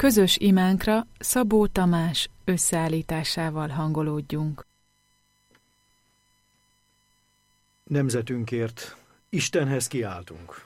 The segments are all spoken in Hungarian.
Közös imánkra Szabó Tamás összeállításával hangolódjunk. Nemzetünkért Istenhez kiáltunk.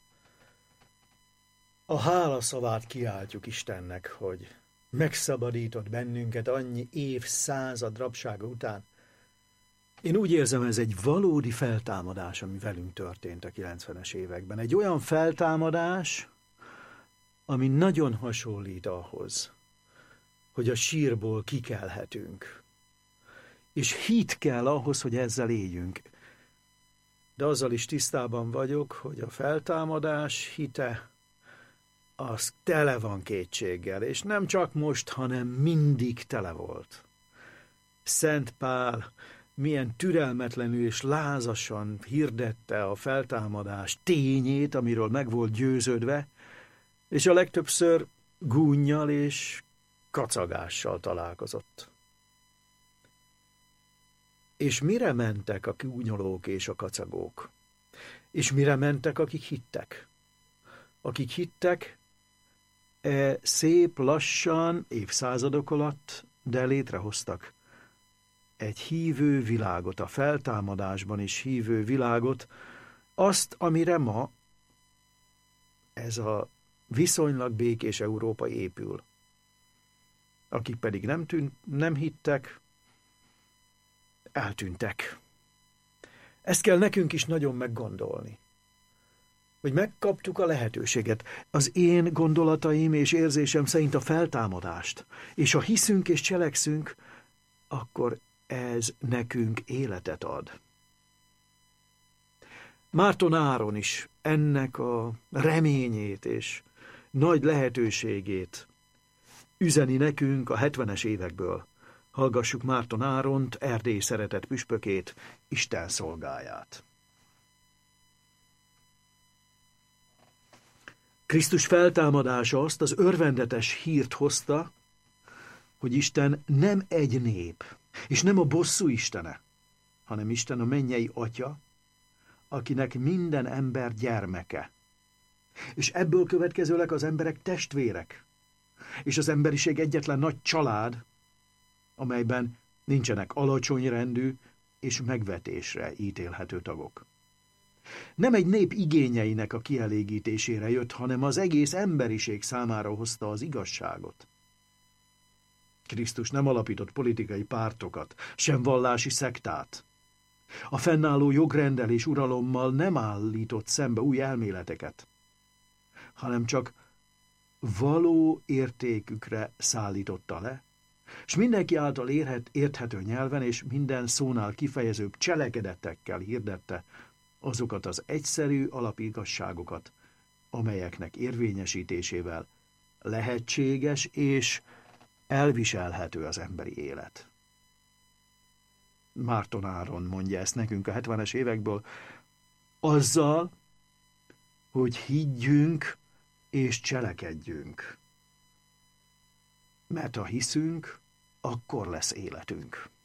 A hálaszavát kiáltjuk Istennek, hogy megszabadított bennünket annyi évszázad rabsága után. Én úgy érzem, ez egy valódi feltámadás, ami velünk történt a 90-es években. Egy olyan feltámadás, ami nagyon hasonlít ahhoz, hogy a sírból kikelhetünk. És hit kell ahhoz, hogy ezzel éljünk. De azzal is tisztában vagyok, hogy a feltámadás hite az tele van kétséggel, és nem csak most, hanem mindig tele volt. Szent Pál milyen türelmetlenül és lázasan hirdette a feltámadás tényét, amiről meg volt győződve, és a legtöbbször gúnnyal és kacagással találkozott. És mire mentek a gúnyolók és a kacagók? És mire mentek, akik hittek? Akik hittek, szép lassan, évszázadok alatt, de létrehoztak egy hívő világot, a feltámadásban is hívő világot, azt, amire ma ez a viszonylag békés Európa épül. Akik pedig nem hittek, eltűntek. Ezt kell nekünk is nagyon meggondolni, hogy megkaptuk a lehetőséget. Az én gondolataim és érzésem szerint a feltámadást, és ha hiszünk és cselekszünk, akkor ez nekünk életet ad. Márton Áron is ennek a reményét és nagy lehetőségét üzeni nekünk a 70-es évekből. Hallgassuk Márton Áront, Erdély szeretett püspökét, Isten szolgáját. Krisztus feltámadása azt az örvendetes hírt hozta, hogy Isten nem egy nép, és nem a bosszú istene, hanem Isten a mennyei atya, akinek minden ember gyermeke. És ebből következőleg az emberek testvérek, és az emberiség egyetlen nagy család, amelyben nincsenek alacsony rendű és megvetésre ítélhető tagok. Nem egy nép igényeinek a kielégítésére jött, hanem az egész emberiség számára hozta az igazságot. Krisztus nem alapított politikai pártokat, sem vallási szektát. A fennálló jogrenddel és uralommal nem állított szembe új elméleteket, hanem csak való értékükre szállította le, és mindenki által érthető nyelven és minden szónál kifejezőbb cselekedetekkel hirdette azokat az egyszerű alapigazságokat, amelyeknek érvényesítésével lehetséges és elviselhető az emberi élet. Márton Áron mondja ezt nekünk a 70-es évekből, azzal, hogy higgyünk és cselekedjünk. Mert ha hiszünk, akkor lesz életünk.